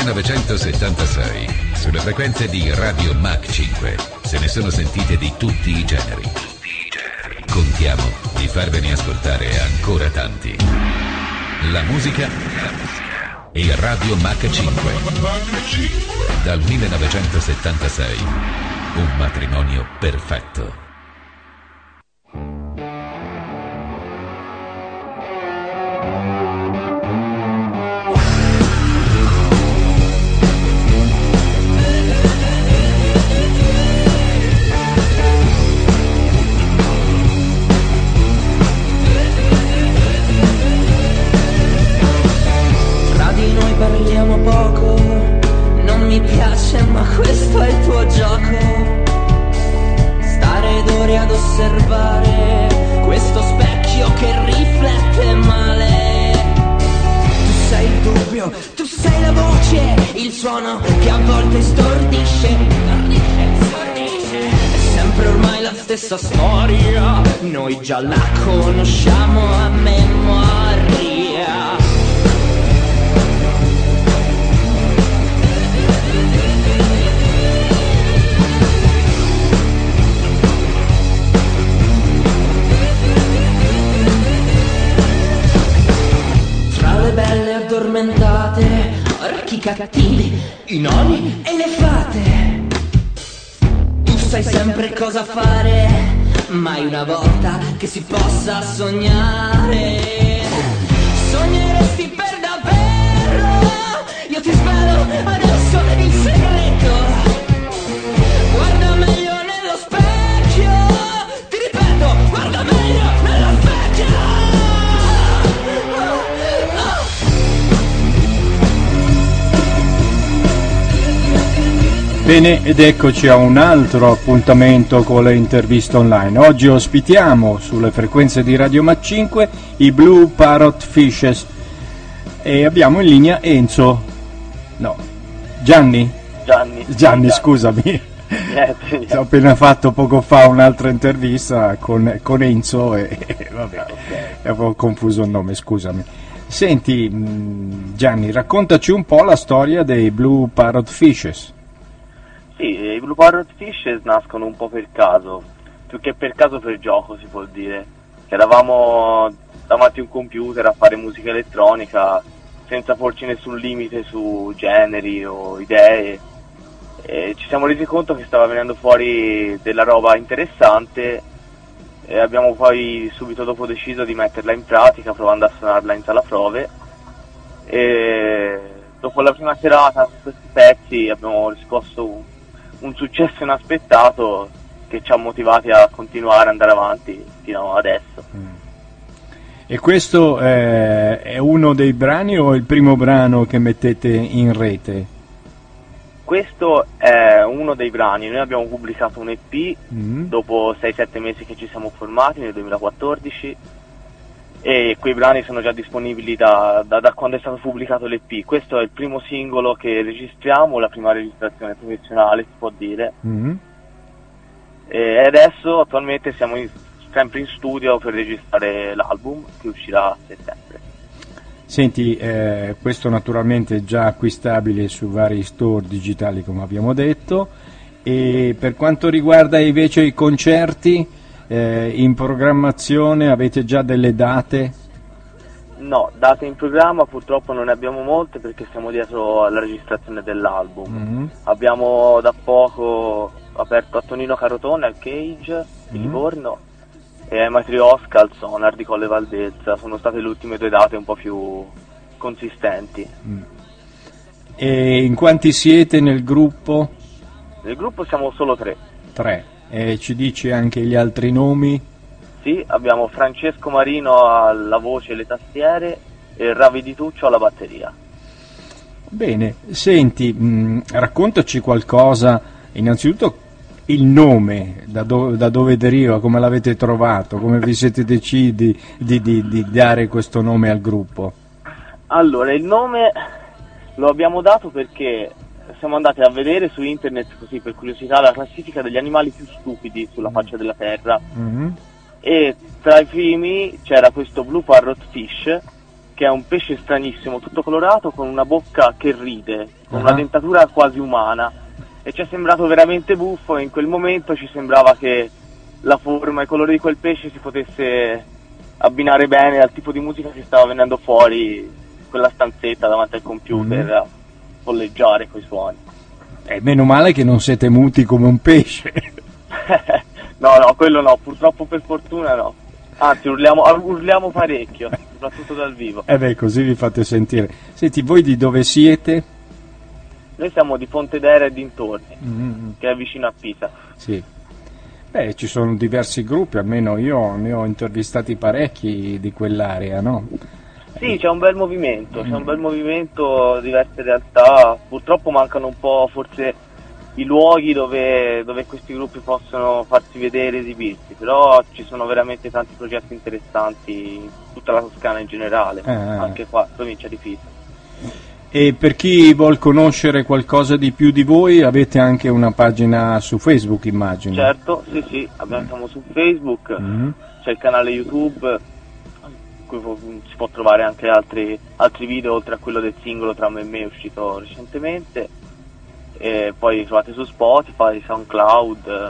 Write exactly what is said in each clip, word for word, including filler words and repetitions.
millenovecentosettantasei, sulle frequenze di Radio Mach cinque, se ne sono sentite di tutti i generi. Contiamo di farvene ascoltare ancora tanti. La musica e Radio Mach cinque. Dal millenovecentosettantasei, un matrimonio perfetto. Stessa storia, noi già la conosciamo a memoria. Tra le belle addormentate, orchi cattivi, i nonni e le fate. Sai sempre cosa fare, mai una volta che si possa sognare. Sogneresti per davvero, io ti svelo adesso il segreto. Guarda meglio nello specchio, ti ripeto, guarda meglio nello specchio. Bene, ed eccoci a un altro appuntamento con le interviste online. Oggi ospitiamo sulle frequenze di Radio Mach cinque i Blue Parrot Fishes e abbiamo in linea Enzo, no, Gianni? Gianni. Gianni, scusami. Niente, ho appena fatto poco fa un'altra intervista con, con Enzo e, e vabbè, okay. Avevo confuso il nome, scusami. Senti, Gianni, raccontaci un po' la storia dei Blue Parrot Fishes. Sì, i Blue Parrot Fishes nascono un po' per caso, più che per caso per gioco si può dire. Eravamo davanti a un computer a fare musica elettronica senza porci nessun limite su generi o idee e ci siamo resi conto che stava venendo fuori della roba interessante e abbiamo poi subito dopo deciso di metterla in pratica provando a suonarla in sala prove e dopo la prima serata su questi pezzi abbiamo riscosso un un successo inaspettato che ci ha motivati a continuare ad andare avanti fino adesso. Mm. E questo eh, è uno dei brani o il primo brano che mettete in rete? Questo è uno dei brani, noi abbiamo pubblicato un E P mm. dopo sei sette mesi che ci siamo formati nel duemilaquattordici e quei brani sono già disponibili da, da, da quando è stato pubblicato l'E P. Questo è il primo singolo che registriamo, la prima registrazione professionale si può dire. Mm-hmm. E adesso attualmente siamo in, sempre in studio per registrare l'album che uscirà a settembre. Senti, eh, questo naturalmente è già acquistabile su vari store digitali come abbiamo detto, e per quanto riguarda invece i concerti, Eh, in programmazione avete già delle date? No, date in programma purtroppo non ne abbiamo molte perché siamo dietro alla registrazione dell'album. Mm-hmm. Abbiamo da poco aperto a Tonino Carotone al Cage di Mm-hmm. Livorno e ai Matriosca al Sonar di Colle Valdezza. Sono state le ultime due date un po' più consistenti. Mm. E in quanti siete nel gruppo? Nel gruppo siamo solo tre. Tre. E ci dici anche gli altri nomi? Sì, abbiamo Francesco Marino alla voce e le tastiere e Ravi Di Tuccio alla batteria. Bene, senti, mh, raccontaci qualcosa, innanzitutto il nome, da, do- da dove deriva, come l'avete trovato, come vi siete decisi di, di, di dare questo nome al gruppo? Allora, il nome lo abbiamo dato perché siamo andati a vedere su internet, così per curiosità, la classifica degli animali più stupidi sulla faccia della terra. Mm-hmm. E tra i primi c'era questo Blue Parrot Fish che è un pesce stranissimo, tutto colorato, con una bocca che ride, con uh-huh. una dentatura quasi umana, e ci è sembrato veramente buffo, e in quel momento ci sembrava che la forma e il colore di quel pesce si potesse abbinare bene al tipo di musica che stava venendo fuori in quella stanzetta davanti al computer mm-hmm. a folleggiare coi suoni. E meno male che non siete muti come un pesce. No, no, quello no, purtroppo, per fortuna no. Anzi, urliamo, urliamo parecchio, soprattutto dal vivo. Eh beh, così vi fate sentire. Senti, voi di dove siete? Noi siamo di Pontedera e dintorni, mm-hmm. che è vicino a Pisa. Sì. Beh, ci sono diversi gruppi, almeno io ne ho intervistati parecchi di quell'area, no? Sì, c'è un bel movimento, c'è un bel movimento, diverse realtà. Purtroppo mancano un po' forse i luoghi dove, dove questi gruppi possono farsi vedere, esibirsi, però ci sono veramente tanti progetti interessanti in tutta la Toscana in generale, eh. anche qua, provincia di Pisa. E per chi vuol conoscere qualcosa di più di voi, avete anche una pagina su Facebook, immagino? Certo, sì sì, abbiamo, siamo su Facebook, mm-hmm. c'è il canale YouTube, in cui si può trovare anche altri, altri video oltre a quello del singolo Tra me e me uscito recentemente, e poi trovate su Spotify, SoundCloud,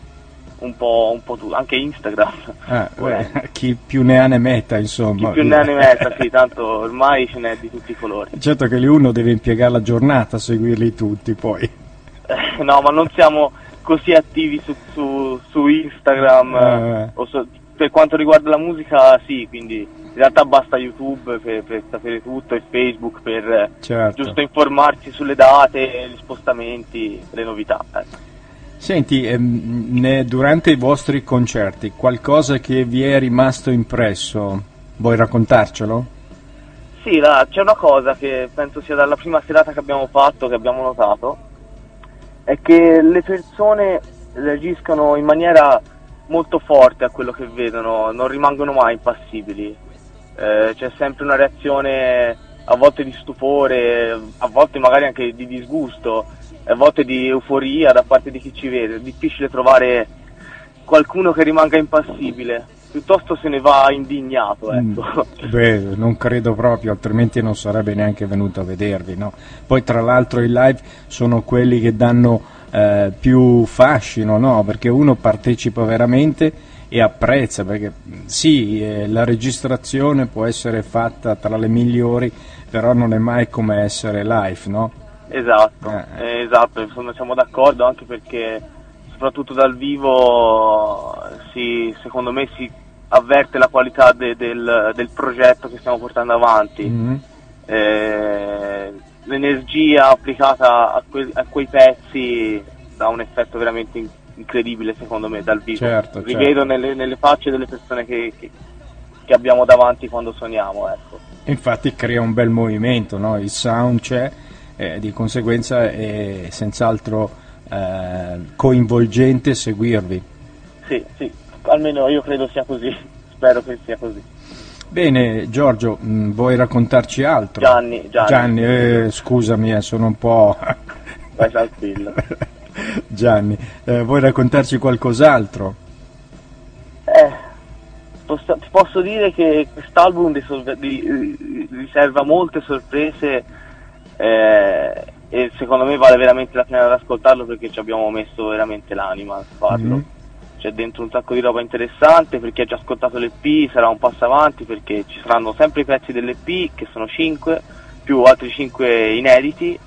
un po', un po' tutto, anche Instagram. Ah, beh, chi più ne ha ne metta, insomma. Chi più ne ha ne metta, sì, tanto ormai ce n'è di tutti i colori. Certo che lì uno deve impiegare la giornata a seguirli tutti, poi. Eh, no, ma non siamo così attivi su, su, su Instagram, eh. o su, per quanto riguarda la musica sì, quindi in realtà basta YouTube per, per sapere tutto, e Facebook per certo. giusto informarsi sulle date, gli spostamenti, le novità. Eh. Senti, ehm, ne, durante i vostri concerti, qualcosa che vi è rimasto impresso, vuoi raccontarcelo? Sì, la, c'è una cosa che penso sia dalla prima serata che abbiamo fatto, che abbiamo notato, è che le persone reagiscono in maniera molto forte a quello che vedono, non rimangono mai impassibili, eh, c'è sempre una reazione a volte di stupore, a volte magari anche di disgusto, a volte di euforia da parte di chi ci vede. È difficile trovare qualcuno che rimanga impassibile, piuttosto se ne va indignato, ecco. Mm, beh, non credo proprio, altrimenti non sarebbe neanche venuto a vedervi, no? Poi tra l'altro i live sono quelli che danno eh, più fascino, no? Perché uno partecipa veramente e apprezza, perché sì, eh, la registrazione può essere fatta tra le migliori, però non è mai come essere live, no? Esatto, eh. esatto, insomma, siamo d'accordo, anche perché soprattutto dal vivo si, secondo me si avverte la qualità de, del, del progetto che stiamo portando avanti, mm-hmm. eh, l'energia applicata a, que, a quei pezzi dà un effetto veramente in, incredibile secondo me dal vivo, certo, rivedo certo. Nelle, nelle facce delle persone che, che, che abbiamo davanti quando suoniamo, ecco. Infatti crea un bel movimento, no? Il sound c'è, eh, di conseguenza è senz'altro eh, coinvolgente seguirvi. Sì, sì, almeno io credo sia così, spero che sia così. Bene, Giorgio, mh, vuoi raccontarci altro? Gianni, Gianni, Gianni eh, scusami, eh, sono un po'... Vai tranquillo. Gianni, eh, vuoi raccontarci qualcos'altro? Eh, posso, ti posso dire che quest'album di, di, riserva molte sorprese, eh, e secondo me vale veramente la pena di ascoltarlo, perché ci abbiamo messo veramente l'anima a farlo. Mm-hmm. C'è dentro un sacco di roba interessante. Per chi ha già ascoltato l'E P sarà un passo avanti, perché ci saranno sempre i pezzi dell'E P, che sono cinque, più altri cinque inediti,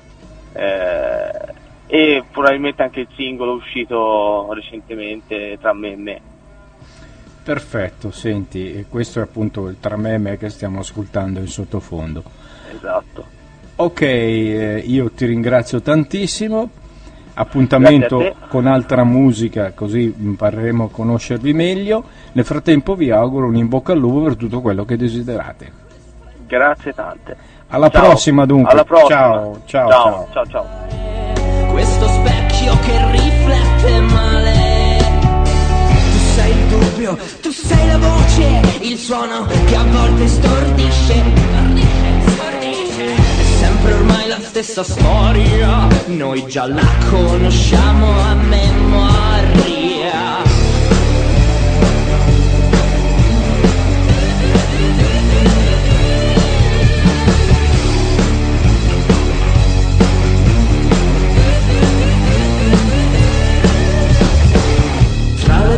eh, e probabilmente anche il singolo uscito recentemente, Tra me e me. Perfetto, senti, e questo è appunto il Tra me e me che stiamo ascoltando in sottofondo. Esatto. Ok, eh, io ti ringrazio tantissimo, appuntamento con altra musica, così impareremo a conoscervi meglio. Nel frattempo vi auguro un in bocca al lupo per tutto quello che desiderate. Grazie tante. Alla ciao. prossima dunque. Alla prossima. Ciao, ciao, ciao, ciao, ciao. Questo specchio che riflette male. Tu sei il dubbio, tu sei la voce, il suono che a volte stordisce. Stordisce, stordisce. È sempre ormai la stessa storia, noi già la conosciamo a memoria.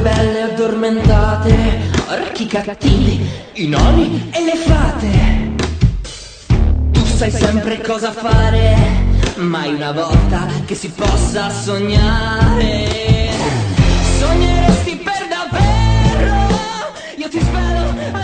belle addormentate, orecchi cattivi, i nonni e le fate. Tu sai sempre cosa fare, mai una volta che si possa sognare. Sogneresti per davvero, io ti spero